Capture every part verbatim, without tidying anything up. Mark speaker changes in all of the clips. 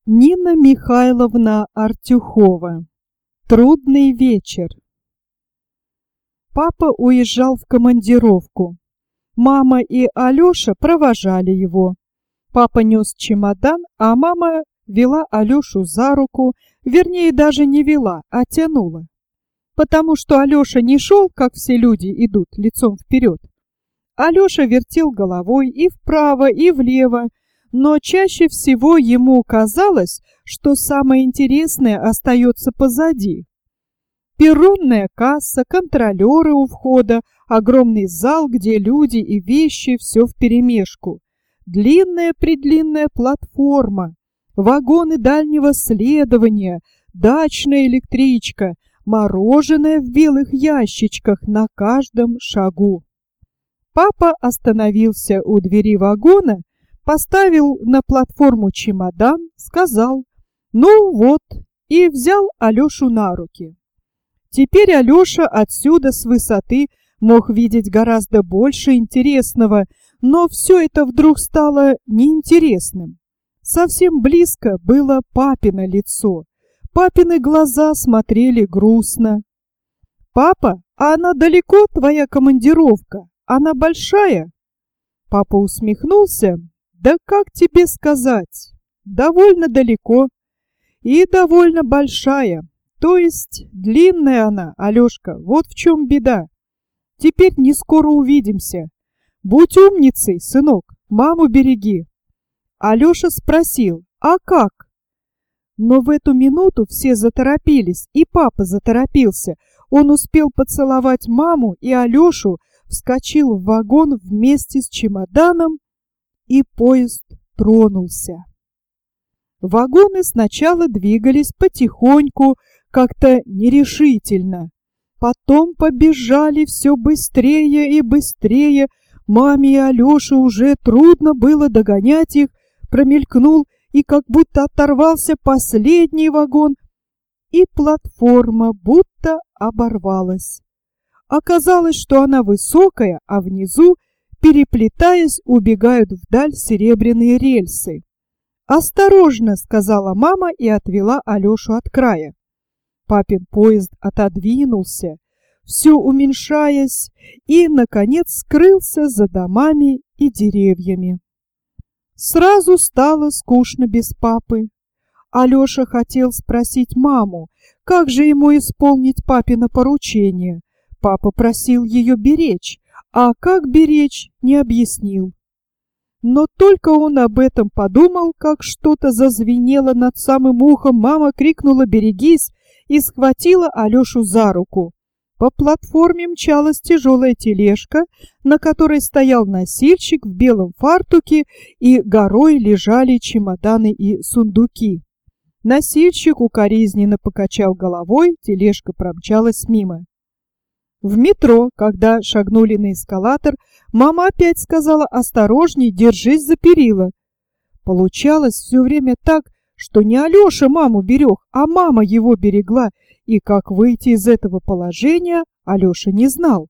Speaker 1: Нина Михайловна Артюхова. Трудный вечер. Папа уезжал в командировку. Мама и Алёша провожали его. Папа нес чемодан, а мама вела Алёшу за руку, вернее, даже не вела, а тянула. Потому что Алёша не шел, как все люди идут, лицом вперед. Алёша вертел головой и вправо, и влево, но чаще всего ему казалось, что самое интересное остается позади. Перронная касса, контролеры у входа, огромный зал, где люди и вещи, все вперемешку. Длинная-предлинная платформа, вагоны дальнего следования, дачная электричка, мороженое в белых ящичках на каждом шагу. Папа остановился у двери вагона, поставил на платформу чемодан, сказал «Ну вот» и взял Алёшу на руки. Теперь Алёша отсюда с высоты мог видеть гораздо больше интересного, но все это вдруг стало неинтересным. Совсем близко было папино лицо. Папины глаза смотрели грустно. «Папа, а она далеко, твоя командировка? Она большая?» Папа усмехнулся. «Да как тебе сказать? Довольно далеко и довольно большая. То есть длинная она, Алёшка, вот в чем беда. Теперь не скоро увидимся. Будь умницей, сынок, маму береги». Алёша спросил: «А как?» Но в эту минуту все заторопились, и папа заторопился. Он успел поцеловать маму и Алёшу, вскочил в вагон вместе с чемоданом, и поезд тронулся. Вагоны сначала двигались потихоньку, как-то нерешительно. Потом побежали все быстрее и быстрее. Маме и Алёше уже трудно было догонять их. Промелькнул и как будто оторвался последний вагон, и платформа будто оборвалась. Оказалось, что она высокая, а внизу, переплетаясь, убегают вдаль серебряные рельсы. «Осторожно!» — сказала мама и отвела Алёшу от края. Папин поезд отодвинулся, все уменьшаясь, и, наконец, скрылся за домами и деревьями. Сразу стало скучно без папы. Алёша хотел спросить маму, как же ему исполнить папино поручение. Папа просил ее беречь, а как беречь, не объяснил. Но только он об этом подумал, как что-то зазвенело над самым ухом. Мама крикнула «Берегись!» и схватила Алёшу за руку. По платформе мчалась тяжелая тележка, на которой стоял носильщик в белом фартуке, и горой лежали чемоданы и сундуки. Носильщик укоризненно покачал головой, тележка промчалась мимо. В метро, когда шагнули на эскалатор, мама опять сказала «Осторожней, держись за перила». Получалось все время так, что не Алёша маму берег, а мама его берегла, и как выйти из этого положения Алёша не знал.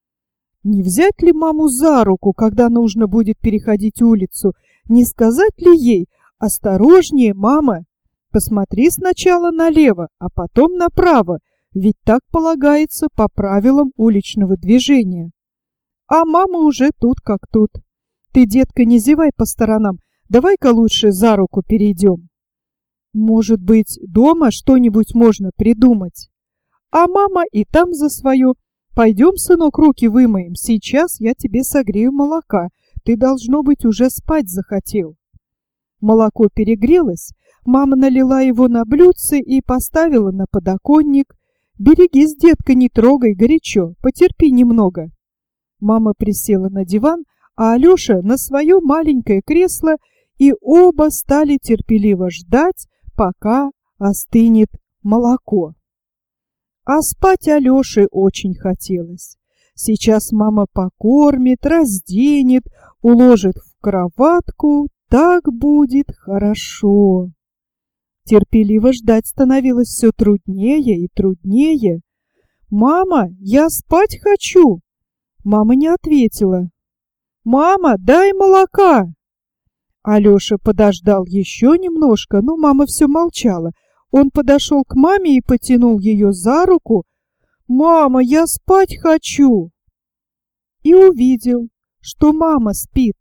Speaker 1: Не взять ли маму за руку, когда нужно будет переходить улицу? Не сказать ли ей «Осторожнее, мама, посмотри сначала налево, а потом направо», ведь так полагается по правилам уличного движения. А мама уже тут как тут. «Ты, детка, не зевай по сторонам, давай-ка лучше за руку перейдем. Может быть, дома что-нибудь можно придумать?» А мама и там за свое. «Пойдем, сынок, руки вымоем, сейчас я тебе согрею молока, ты, должно быть, уже спать захотел». Молоко перегрелось, мама налила его на блюдце и поставила на подоконник. «Берегись, детка, не трогай, горячо, потерпи немного». Мама присела на диван, а Алёша на свое маленькое кресло, и оба стали терпеливо ждать, пока остынет молоко. А спать Алёше очень хотелось. Сейчас мама покормит, разденет, уложит в кроватку, так будет хорошо. Терпеливо ждать становилось все труднее и труднее. «Мама, я спать хочу!» Мама не ответила. «Мама, дай молока!» Алёша подождал еще немножко, но мама все молчала. Он подошел к маме и потянул ее за руку. «Мама, я спать хочу!» И увидел, что мама спит.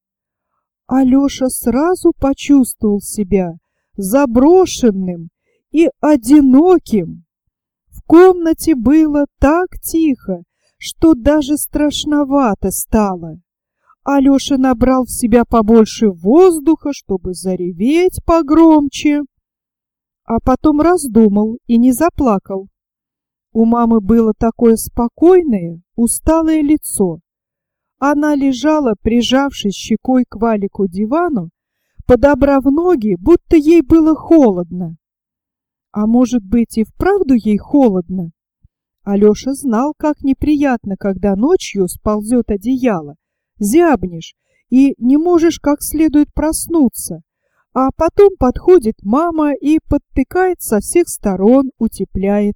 Speaker 1: Алёша сразу почувствовал себя заброшенным и одиноким. В комнате было так тихо, что даже страшновато стало. Алёша набрал в себя побольше воздуха, чтобы зареветь погромче, а потом раздумал и не заплакал. У мамы было такое спокойное, усталое лицо. Она лежала, прижавшись щекой к валику дивану, подобрав ноги, будто ей было холодно. А может быть, и вправду ей холодно? Алёша знал, как неприятно, когда ночью сползет одеяло, зябнешь и не можешь как следует проснуться, а потом подходит мама и подтыкает со всех сторон, утепляет.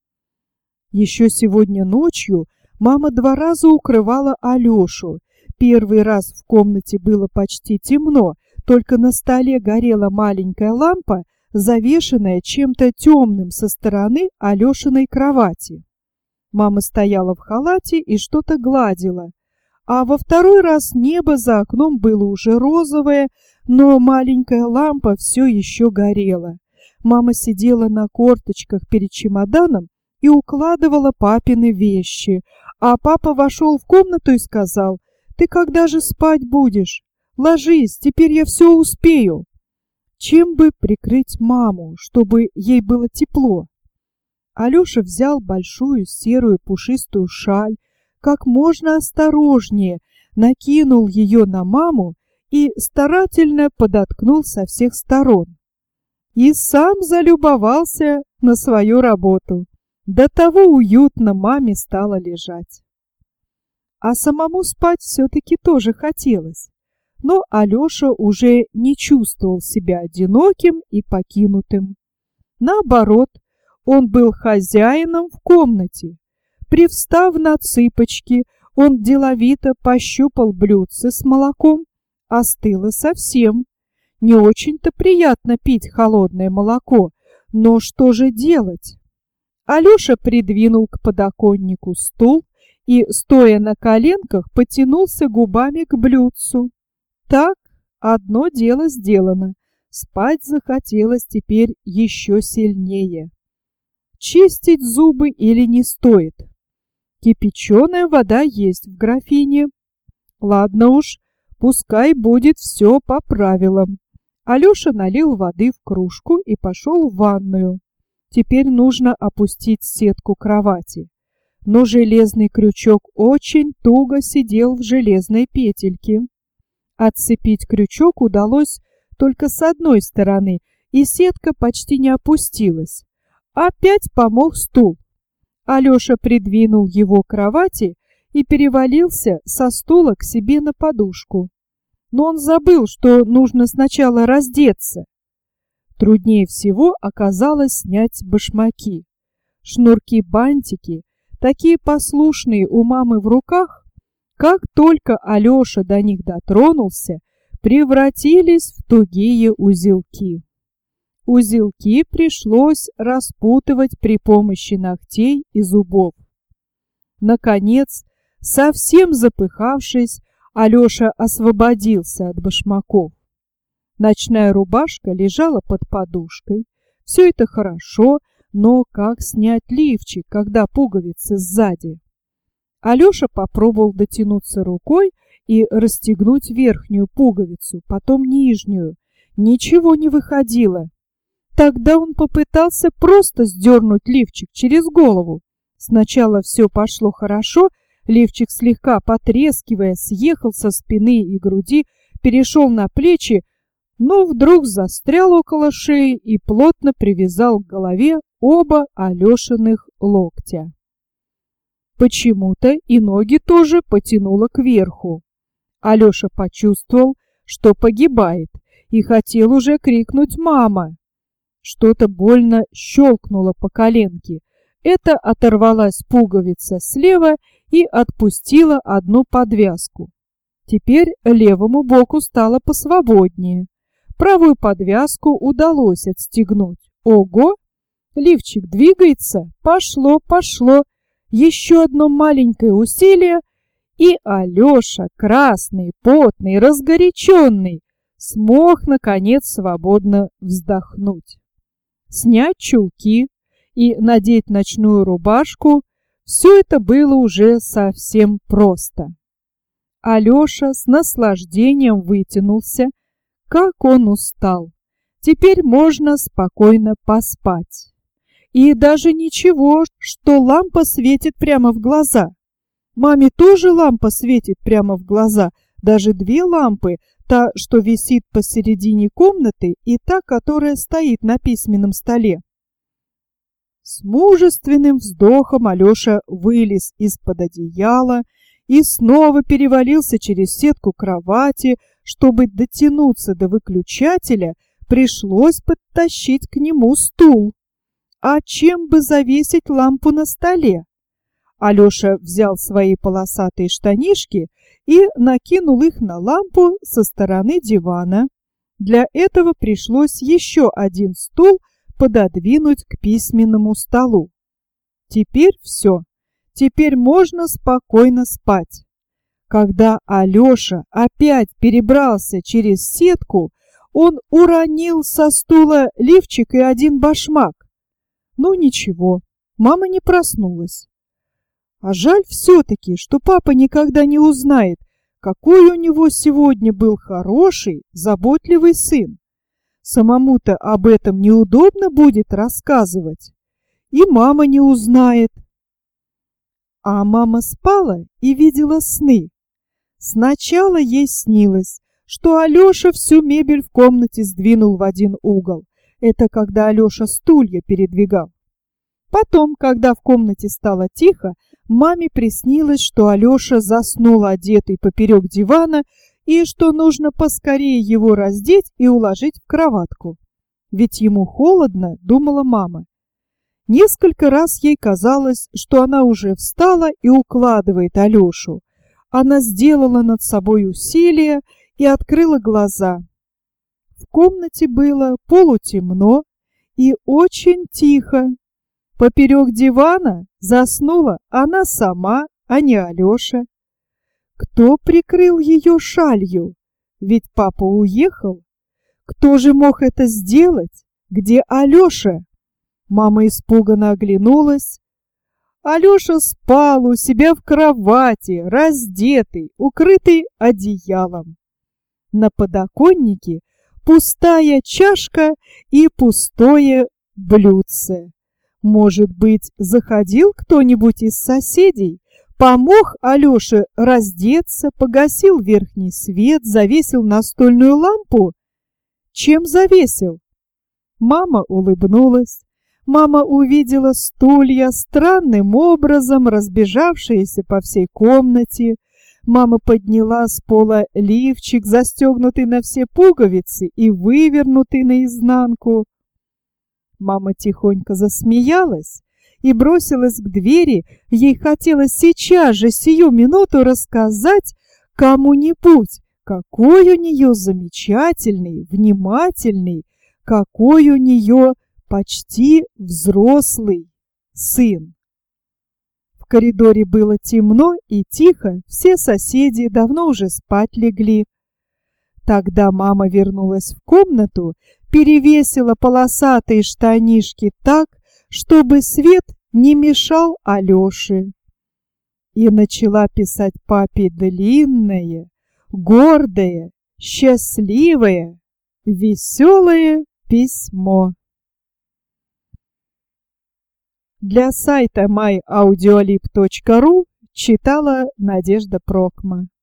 Speaker 1: Еще сегодня ночью мама два раза укрывала Алёшу. Первый раз в комнате было почти темно, только на столе горела маленькая лампа, завешенная чем-то темным со стороны Алёшиной кровати. Мама стояла в халате и что-то гладила. А во второй раз небо за окном было уже розовое, но маленькая лампа все еще горела. Мама сидела на корточках перед чемоданом и укладывала папины вещи, а папа вошел в комнату и сказал: «Ты когда же спать будешь? Ложись, теперь я все успею». Чем бы прикрыть маму, чтобы ей было тепло? Алёша взял большую серую пушистую шаль, как можно осторожнее накинул ее на маму и старательно подоткнул со всех сторон. И сам залюбовался на свою работу. До того уютно маме стало лежать. А самому спать все-таки тоже хотелось. Но Алёша уже не чувствовал себя одиноким и покинутым. Наоборот, он был хозяином в комнате. Привстав на цыпочки, он деловито пощупал блюдце с молоком. Остыло совсем. Не очень-то приятно пить холодное молоко, но что же делать? Алёша придвинул к подоконнику стул и, стоя на коленках, потянулся губами к блюдцу. Так, одно дело сделано. Спать захотелось теперь еще сильнее. Чистить зубы или не стоит? Кипяченая вода есть в графине. Ладно уж, пускай будет все по правилам. Алёша налил воды в кружку и пошел в ванную. Теперь нужно опустить сетку кровати. Но железный крючок очень туго сидел в железной петельке. Отцепить крючок удалось только с одной стороны, и сетка почти не опустилась. Опять помог стул. Алёша придвинул его к кровати и перевалился со стула к себе на подушку. Но он забыл, что нужно сначала раздеться. Труднее всего оказалось снять башмаки. Шнурки-бантики, такие послушные у мамы в руках, как только Алёша до них дотронулся, превратились в тугие узелки. Узелки пришлось распутывать при помощи ногтей и зубов. Наконец, совсем запыхавшись, Алёша освободился от башмаков. Ночная рубашка лежала под подушкой. Все это хорошо, но как снять лифчик, когда пуговицы сзади? Алёша попробовал дотянуться рукой и расстегнуть верхнюю пуговицу, потом нижнюю. Ничего не выходило. Тогда он попытался просто сдернуть лифчик через голову. Сначала все пошло хорошо, лифчик, слегка потрескивая, съехал со спины и груди, перешел на плечи, но вдруг застрял около шеи и плотно привязал к голове оба Алёшиных локтя. Почему-то и ноги тоже потянуло кверху. Алёша почувствовал, что погибает, и хотел уже крикнуть «Мама!». Что-то больно щелкнуло по коленке. Это оторвалась пуговица слева и отпустила одну подвязку. Теперь левому боку стало посвободнее. Правую подвязку удалось отстегнуть. Ого! Лифчик двигается. Пошло, пошло. Еще одно маленькое усилие, и Алеша, красный, потный, разгоряченный, смог, наконец, свободно вздохнуть. Снять чулки и надеть ночную рубашку — все это было уже совсем просто. Алеша с наслаждением вытянулся. Как он устал! Теперь можно спокойно поспать. И даже ничего, что лампа светит прямо в глаза. Маме тоже лампа светит прямо в глаза, даже две лампы, та, что висит посередине комнаты, и та, которая стоит на письменном столе. С мужественным вздохом Алеша вылез из-под одеяла и снова перевалился через сетку кровати. Чтобы дотянуться до выключателя, пришлось подтащить к нему стул. А чем бы завесить лампу на столе? Алеша взял свои полосатые штанишки и накинул их на лампу со стороны дивана. Для этого пришлось еще один стул пододвинуть к письменному столу. Теперь все. Теперь можно спокойно спать. Когда Алеша опять перебрался через сетку, он уронил со стула лифчик и один башмак. Ну ничего, мама не проснулась. А жаль все-таки, что папа никогда не узнает, какой у него сегодня был хороший, заботливый сын. Самому-то об этом неудобно будет рассказывать. И мама не узнает. А мама спала и видела сны. Сначала ей снилось, что Алеша всю мебель в комнате сдвинул в один угол. Это когда Алеша стулья передвигал. Потом, когда в комнате стало тихо, маме приснилось, что Алеша заснул одетый поперек дивана и что нужно поскорее его раздеть и уложить в кроватку. Ведь ему холодно, думала мама. Несколько раз ей казалось, что она уже встала и укладывает Алешу. Она сделала над собой усилие и открыла глаза. В комнате было полутемно и очень тихо. Поперек дивана заснула она сама, а не Алеша. Кто прикрыл ее шалью? Ведь папа уехал. Кто же мог это сделать? Где Алеша? Мама испуганно оглянулась. Алеша спал у себя в кровати, раздетый, укрытый одеялом. На подоконнике пустая чашка и пустое блюдце. Может быть, заходил кто-нибудь из соседей, помог Алёше раздеться, погасил верхний свет, завесил настольную лампу? Чем завесил? Мама улыбнулась. Мама увидела стулья, странным образом разбежавшиеся по всей комнате. Мама подняла с пола лифчик, застегнутый на все пуговицы и вывернутый наизнанку. Мама тихонько засмеялась и бросилась к двери. Ей хотелось сейчас же, сию минуту, рассказать кому-нибудь, какой у нее замечательный, внимательный, какой у нее почти взрослый сын. В коридоре было темно и тихо, все соседи давно уже спать легли. Тогда мама вернулась в комнату, перевесила полосатые штанишки так, чтобы свет не мешал Алёше, и начала писать папе длинное, гордое, счастливое, веселое письмо. Для сайта май аудиолиб точка ру читала Надежда Прокма.